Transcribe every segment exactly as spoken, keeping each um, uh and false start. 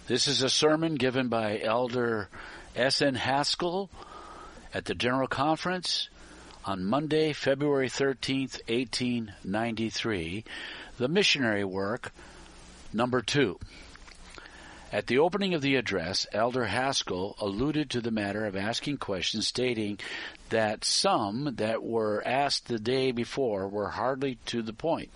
This is a sermon given by Elder S N Haskell at the General Conference on Monday, February thirteenth, eighteen ninety-three, the missionary work, number two. At the opening of the address, Elder Haskell alluded to the matter of asking questions, stating that some that were asked the day before were hardly to the point.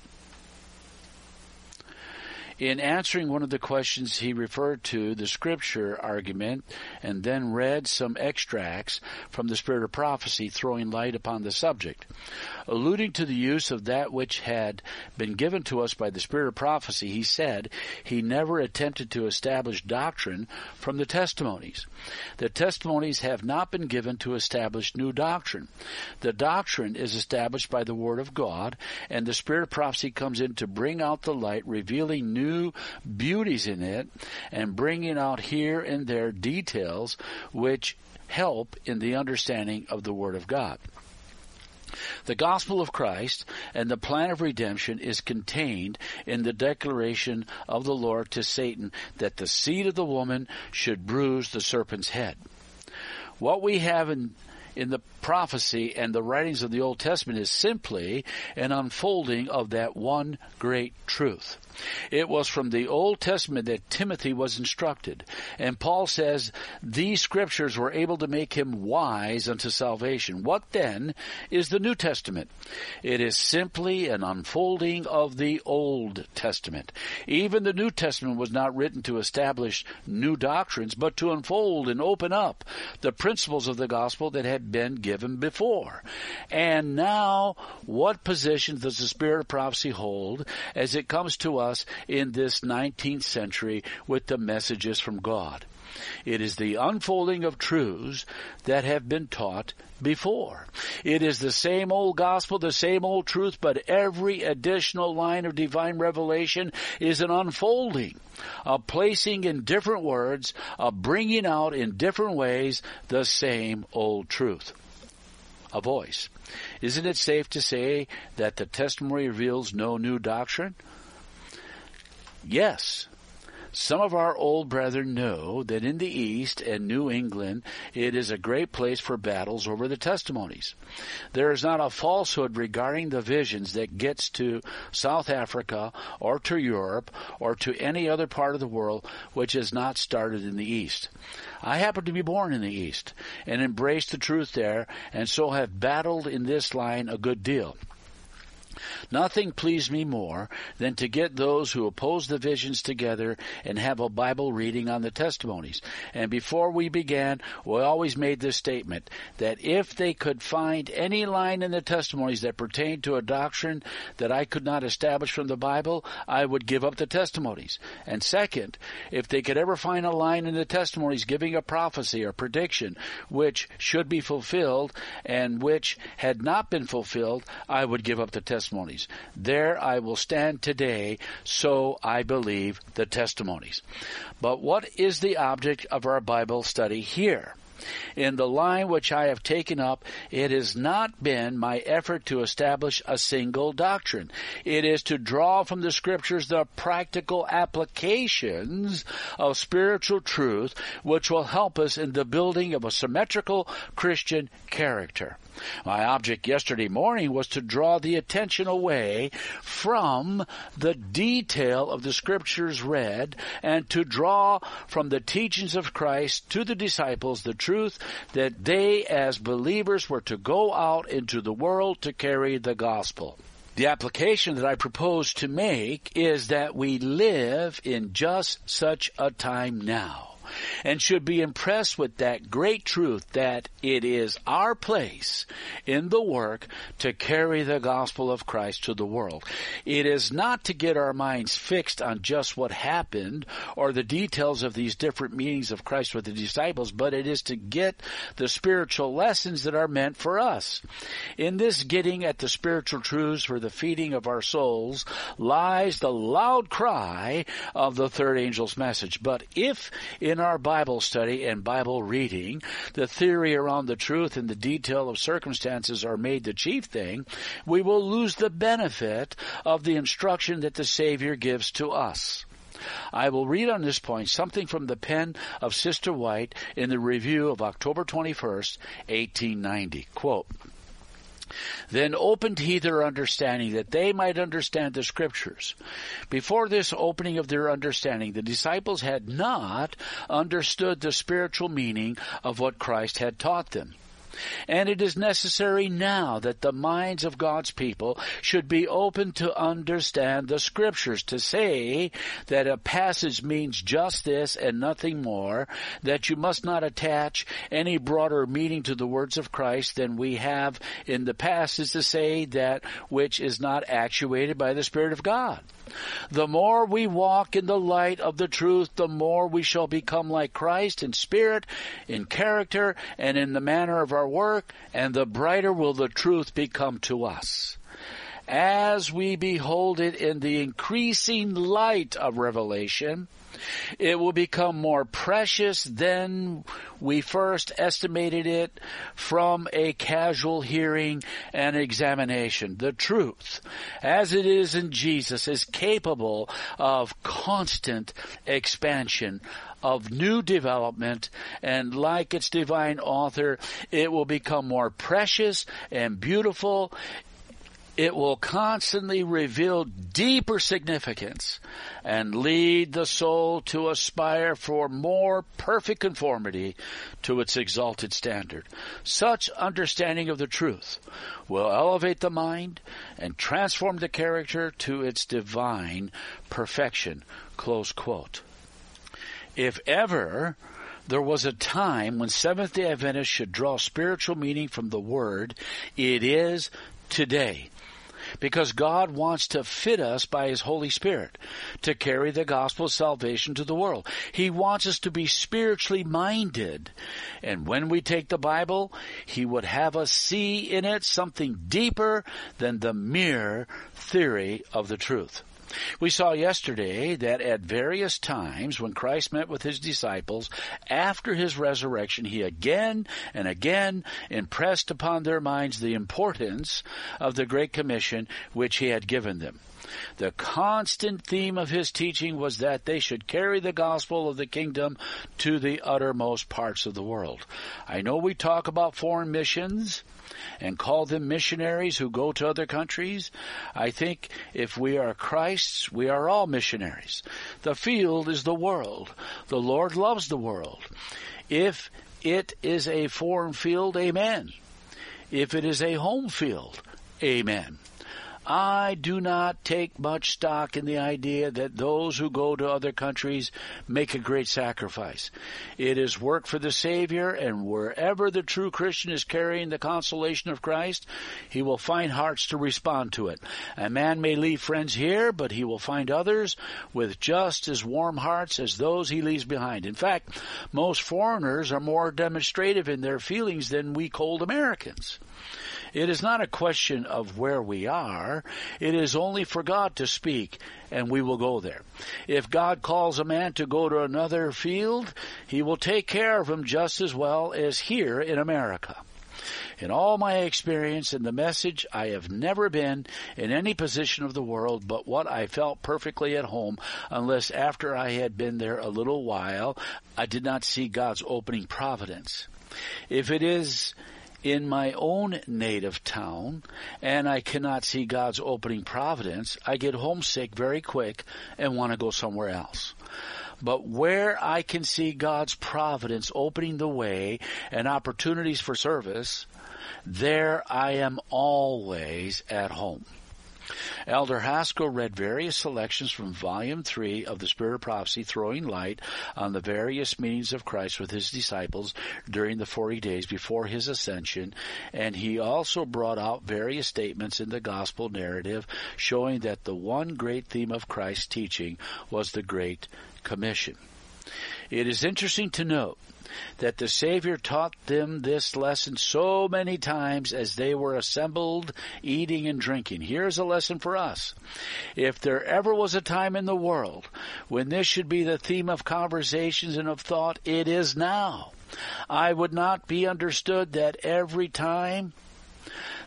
In answering one of the questions, he referred to the scripture argument and then read some extracts from the Spirit of Prophecy, throwing light upon the subject. Alluding to the use of that which had been given to us by the Spirit of Prophecy, he said he never attempted to establish doctrine from the testimonies. The testimonies have not been given to establish new doctrine. The doctrine is established by the Word of God, and the Spirit of Prophecy comes in to bring out the light, revealing new New beauties in it and bringing out here and there details which help in the understanding of the Word of God. The gospel of Christ and the plan of redemption is contained in the declaration of the Lord to Satan that the seed of the woman should bruise the serpent's head. What we have in in the prophecy and the writings of the Old Testament is simply an unfolding of that one great truth. It was from the Old Testament that Timothy was instructed, and Paul says these scriptures were able to make him wise unto salvation. What then is the New Testament? It is simply an unfolding of the Old Testament. Even the New Testament was not written to establish new doctrines, but to unfold and open up the principles of the gospel that had been given before. And now, what position does the Spirit of Prophecy hold as it comes to us in this nineteenth century with the messages from God? It is the unfolding of truths that have been taught before. It is the same old gospel, the same old truth, but every additional line of divine revelation is an unfolding, a placing in different words, a bringing out in different ways the same old truth. A voice. Isn't it safe to say that the testimony reveals no new doctrine? Yes. Some of our old brethren know that in the East and New England it is a great place for battles over the testimonies. There is not a falsehood regarding the visions that gets to South Africa or to Europe or to any other part of the world which has not started in the East. I happen to be born in the East and embraced the truth there, and so have battled in this line a good deal. Nothing pleased me more than to get those who oppose the visions together and have a Bible reading on the testimonies. And before we began, we always made this statement, that if they could find any line in the testimonies that pertained to a doctrine that I could not establish from the Bible, I would give up the testimonies. And second, if they could ever find a line in the testimonies giving a prophecy or prediction which should be fulfilled and which had not been fulfilled, I would give up the testimonies. There I will stand today, so I believe the testimonies. But what is the object of our Bible study here? In the line which I have taken up, it has not been my effort to establish a single doctrine. It is to draw from the Scriptures the practical applications of spiritual truth which will help us in the building of a symmetrical Christian character. My object yesterday morning was to draw the attention away from the detail of the Scriptures read and to draw from the teachings of Christ to the disciples the truth that they as believers were to go out into the world to carry the gospel. The application that I propose to make is that we live in just such a time now, and should be impressed with that great truth that it is our place in the work to carry the gospel of Christ to the world. It is not to get our minds fixed on just what happened or the details of these different meetings of Christ with the disciples, but it is to get the spiritual lessons that are meant for us. In this getting at the spiritual truths for the feeding of our souls lies the loud cry of the third angel's message. But if in our Bible study and Bible reading, the theory around the truth and the detail of circumstances are made the chief thing, we will lose the benefit of the instruction that the Savior gives to us. I will read on this point something from the pen of Sister White in the review of October twenty-first, eighteen ninety. Quote, "Then opened he their understanding, that they might understand the Scriptures. Before this opening of their understanding, the disciples had not understood the spiritual meaning of what Christ had taught them. And it is necessary now that the minds of God's people should be open to understand the Scriptures, to say that a passage means just this and nothing more, that you must not attach any broader meaning to the words of Christ than we have in the past, is to say that which is not actuated by the Spirit of God. The more we walk in the light of the truth, the more we shall become like Christ in spirit, in character, and in the manner of our work, and the brighter will the truth become to us. As we behold it in the increasing light of revelation, it will become more precious than we first estimated it from a casual hearing and examination. The truth, as it is in Jesus, is capable of constant expansion, of new development, and like its divine author, it will become more precious and beautiful. It will constantly reveal deeper significance and lead the soul to aspire for more perfect conformity to its exalted standard. Such understanding of the truth will elevate the mind and transform the character to its divine perfection." Close quote. If ever there was a time when Seventh-day Adventists should draw spiritual meaning from the Word, it is today. Because God wants to fit us by His Holy Spirit to carry the gospel of salvation to the world. He wants us to be spiritually minded. And when we take the Bible, He would have us see in it something deeper than the mere theory of the truth. We saw yesterday that at various times when Christ met with His disciples after His resurrection, He again and again impressed upon their minds the importance of the Great Commission which He had given them. The constant theme of His teaching was that they should carry the gospel of the kingdom to the uttermost parts of the world. I know we talk about foreign missions and call them missionaries who go to other countries. I think if we are Christ's, we are all missionaries. The field is the world. The Lord loves the world. If it is a foreign field, amen. If it is a home field, amen. I do not take much stock in the idea that those who go to other countries make a great sacrifice. It is work for the Savior, and wherever the true Christian is carrying the consolation of Christ, he will find hearts to respond to it. A man may leave friends here, but he will find others with just as warm hearts as those he leaves behind. In fact, most foreigners are more demonstrative in their feelings than we cold Americans. It is not a question of where we are. It is only for God to speak, and we will go there. If God calls a man to go to another field, He will take care of him just as well as here in America. In all my experience in the message, I have never been in any position of the world but what I felt perfectly at home, unless after I had been there a little while, I did not see God's opening providence. If it is in my own native town, and I cannot see God's opening providence, I get homesick very quick and want to go somewhere else. But where I can see God's providence opening the way and opportunities for service, there I am always at home. Elder Haskell read various selections from Volume three of the Spirit of Prophecy, throwing light on the various meanings of Christ with His disciples during the forty days before His ascension, and he also brought out various statements in the gospel narrative showing that the one great theme of Christ's teaching was the Great Commission. It is interesting to note that the Savior taught them this lesson so many times as they were assembled, eating and drinking. Here's a lesson for us. If there ever was a time in the world when this should be the theme of conversations and of thought, it is now. I would not be understood that every time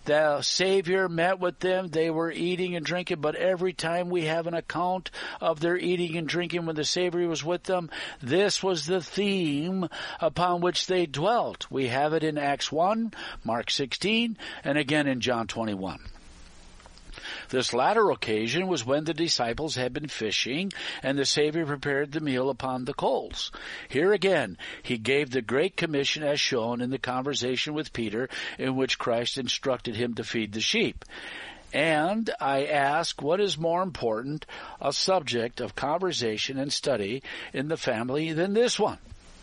The Savior met with them. They were eating and drinking, but every time we have an account of their eating and drinking when the Savior was with them, this was the theme upon which they dwelt. We have it in Acts one, Mark sixteen, and again in John twenty-one. This latter occasion was when the disciples had been fishing, and the Savior prepared the meal upon the coals. Here again, he gave the Great Commission as shown in the conversation with Peter, in which Christ instructed him to feed the sheep. And I ask, what is more important, a subject of conversation and study in the family than this one?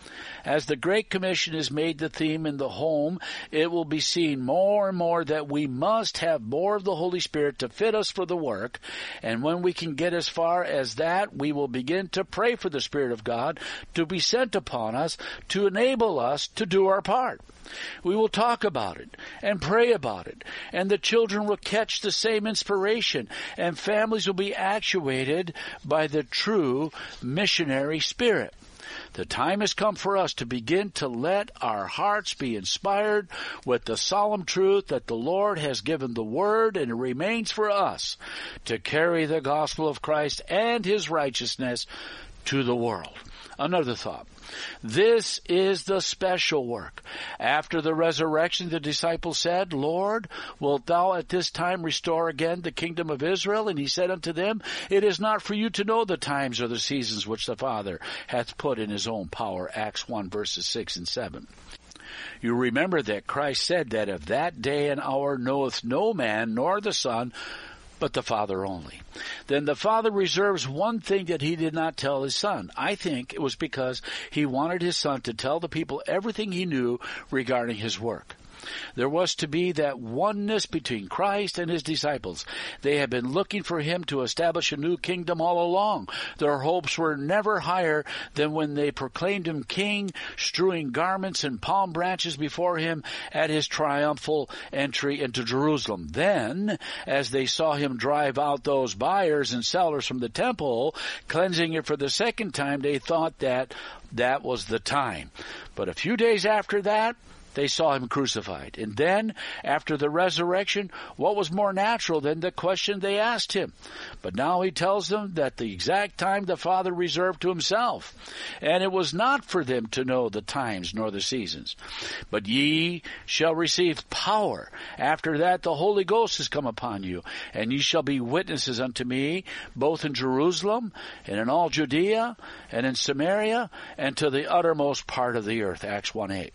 As the Great Commission is made the theme in the home, it will be seen more and more that we must have more of the Holy Spirit to fit us for the work. And when we can get as far as that, we will begin to pray for the Spirit of God to be sent upon us to enable us to do our part. We will talk about it and pray about it, and the children will catch the same inspiration, and families will be actuated by the true missionary spirit. The time has come for us to begin to let our hearts be inspired with the solemn truth that the Lord has given the Word, and it remains for us to carry the gospel of Christ and His righteousness to the world. Another thought. This is the special work. After the resurrection, the disciples said, Lord, wilt thou at this time restore again the kingdom of Israel? And he said unto them, it is not for you to know the times or the seasons which the Father hath put in his own power. Acts one, verses six and seven. You remember that Christ said that of that day and hour knoweth no man nor the Son, but the Father only. Then the Father reserves one thing that he did not tell his Son. I think it was because he wanted his Son to tell the people everything he knew regarding his work. There was to be that oneness between Christ and his disciples. They had been looking for him to establish a new kingdom all along. Their hopes were never higher than when they proclaimed him king, strewing garments and palm branches before him at his triumphal entry into Jerusalem. Then, as they saw him drive out those buyers and sellers from the temple, cleansing it for the second time, they thought that that was the time. But a few days after that, they saw him crucified. And then, after the resurrection, what was more natural than the question they asked him? But now he tells them that the exact time the Father reserved to himself. And it was not for them to know the times nor the seasons. But ye shall receive power. After that the Holy Ghost is come upon you. And ye shall be witnesses unto me, both in Jerusalem, and in all Judea, and in Samaria, and to the uttermost part of the earth. Acts one eight.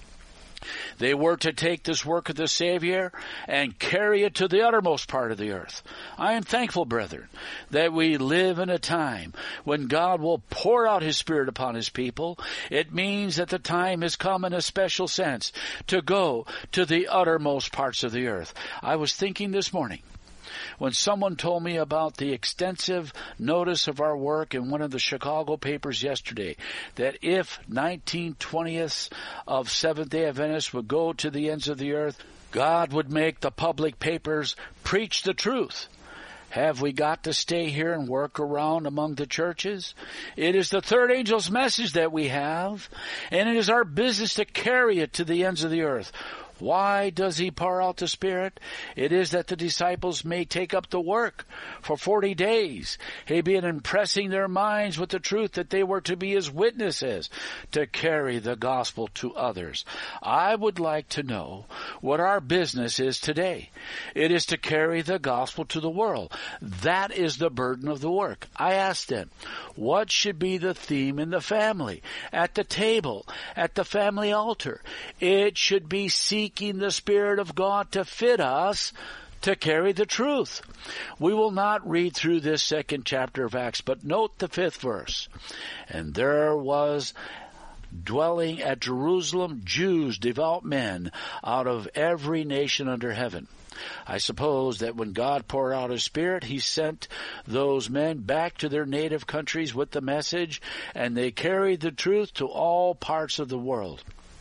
They were to take this work of the Savior and carry it to the uttermost part of the earth. I am thankful, brethren, that we live in a time when God will pour out his Spirit upon his people. It means that the time has come in a special sense to go to the uttermost parts of the earth. I was thinking this morning, when someone told me about the extensive notice of our work in one of the Chicago papers yesterday, that if nineteen twentieths of Seventh-day Adventists would go to the ends of the earth, God would make the public papers preach the truth. Have we got to stay here and work around among the churches? It is the third angel's message that we have, and it is our business to carry it to the ends of the earth. Why does he pour out the Spirit? It is that the disciples may take up the work for forty days. He being impressing their minds with the truth that they were to be his witnesses to carry the gospel to others. I would like to know what our business is today. It is to carry the gospel to the world. That is the burden of the work. I asked them, what should be the theme in the family, at the table, at the family altar? It should be seeking Seeking the Spirit of God to fit us to carry the truth. We will not read through this second chapter of Acts, but note the fifth verse. And there was dwelling at Jerusalem Jews, devout men, out of every nation under heaven. I suppose that when God poured out his Spirit, he sent those men back to their native countries with the message, and they carried the truth to all parts of the world.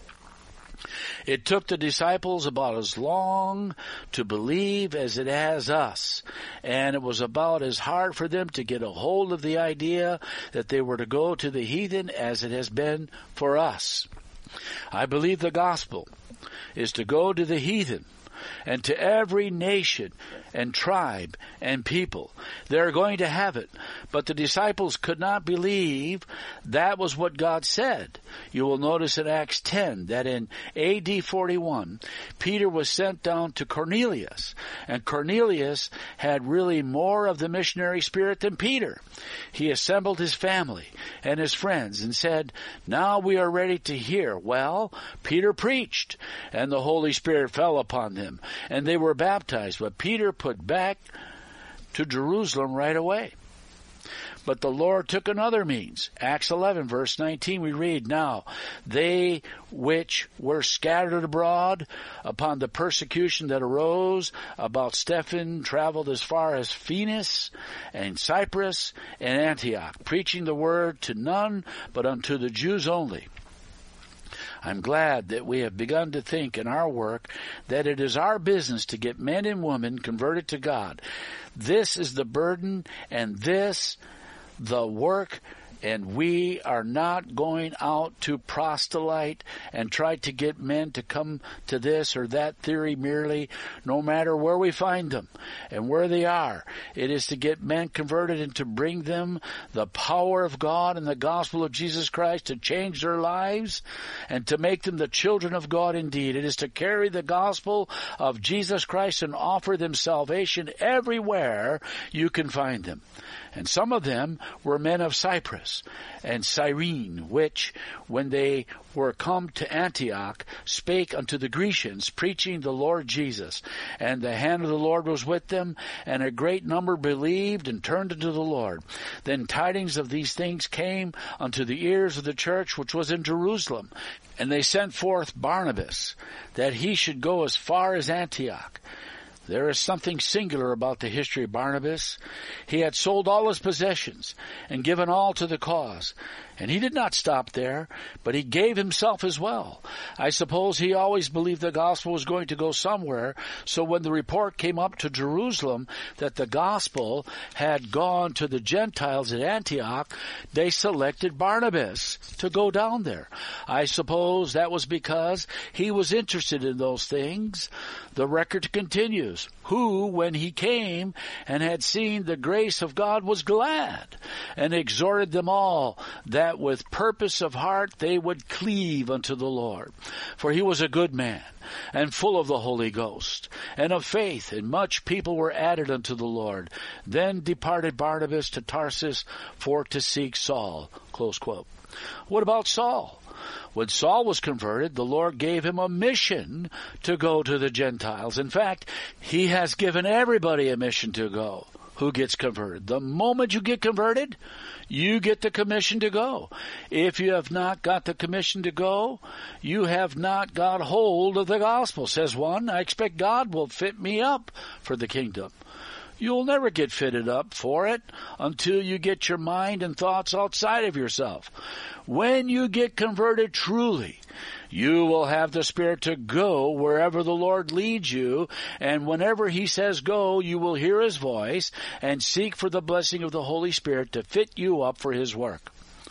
It took the disciples about as long to believe as it has us, and it was about as hard for them to get a hold of the idea that they were to go to the heathen as it has been for us. I believe the gospel is to go to the heathen and to every nation and tribe and people. They're going to have it. But the disciples could not believe that was what God said. You will notice in Acts ten that in A D forty-one, Peter was sent down to Cornelius. And Cornelius had really more of the missionary spirit than Peter. He assembled his family and his friends and said, "Now we are ready to hear." Well, Peter preached, and the Holy Spirit fell upon them, and they were baptized. But Peter put back to Jerusalem right away. But the Lord took another means. Acts eleven, verse nineteen, we read, "Now they which were scattered abroad upon the persecution that arose about Stephen traveled as far as Phoenix and Cyprus and Antioch, preaching the word to none but unto the Jews only." I'm glad that we have begun to think in our work that it is our business to get men and women converted to God. This is the burden, and this the work, and we are not going out to proselyte and try to get men to come to this or that theory merely, no matter where we find them and where they are. It is to get men converted and to bring them the power of God and the gospel of Jesus Christ to change their lives and to make them the children of God indeed. It is to carry the gospel of Jesus Christ and offer them salvation everywhere you can find them. And some of them were men of Cyprus and Cyrene, which, when they were come to Antioch, spake unto the Grecians, preaching the Lord Jesus. And the hand of the Lord was with them, and a great number believed and turned unto the Lord. Then tidings of these things came unto the ears of the church which was in Jerusalem. And they sent forth Barnabas, that he should go as far as Antioch. There is something singular about the history of Barnabas. He had sold all his possessions and given all to the cause. And he did not stop there, but he gave himself as well. I suppose he always believed the gospel was going to go somewhere, so when the report came up to Jerusalem that the gospel had gone to the Gentiles at Antioch, they selected Barnabas to go down there. I suppose that was because he was interested in those things. The record continues, who, when he came and had seen the grace of God, was glad, and exhorted them all that with purpose of heart they would cleave unto the Lord. For he was a good man, and full of the Holy Ghost, and of faith, and much people were added unto the Lord. Then departed Barnabas to Tarsus for to seek Saul. Close quote. What about Saul? When Saul was converted, the Lord gave him a mission to go to the Gentiles. In fact, he has given everybody a mission to go who gets converted. The moment you get converted, you get the commission to go. If you have not got the commission to go, you have not got hold of the gospel. Says one, I expect God will fit me up for the kingdom. You'll never get fitted up for it until you get your mind and thoughts outside of yourself. When you get converted truly, you will have the Spirit to go wherever the Lord leads you, and whenever He says go, you will hear His voice and seek for the blessing of the Holy Spirit to fit you up for His work.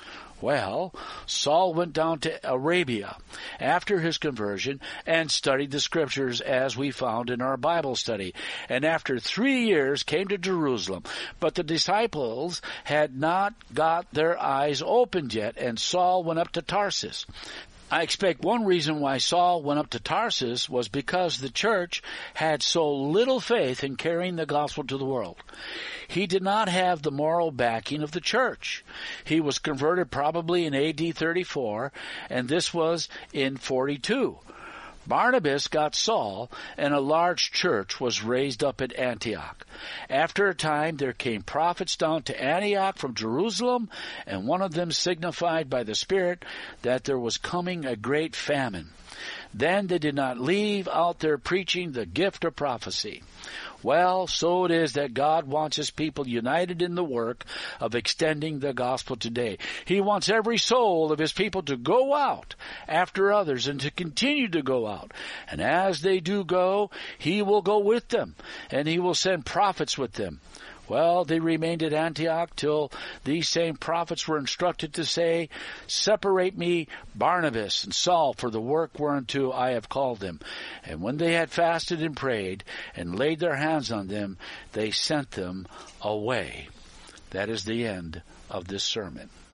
Well, Saul went down to Arabia after his conversion and studied the Scriptures as we found in our Bible study. And after three years came to Jerusalem. But the disciples had not got their eyes opened yet, and Saul went up to Tarsus. I expect one reason why Saul went up to Tarsus was because the church had so little faith in carrying the gospel to the world. He did not have the moral backing of the church. He was converted probably in A D thirty-four, and this was in forty-two. Barnabas got Saul, and a large church was raised up at Antioch. After a time there came prophets down to Antioch from Jerusalem, and one of them signified by the Spirit that there was coming a great famine. Then they did not leave out their preaching the gift of prophecy. Well, so it is that God wants His people united in the work of extending the gospel today. He wants every soul of His people to go out after others and to continue to go out. And as they do go, He will go with them, and He will send prophets with them. Well, they remained at Antioch till these same prophets were instructed to say, Separate me Barnabas and Saul for the work whereunto I have called them. And when they had fasted and prayed and laid their hands on them, they sent them away. That is the end of this sermon.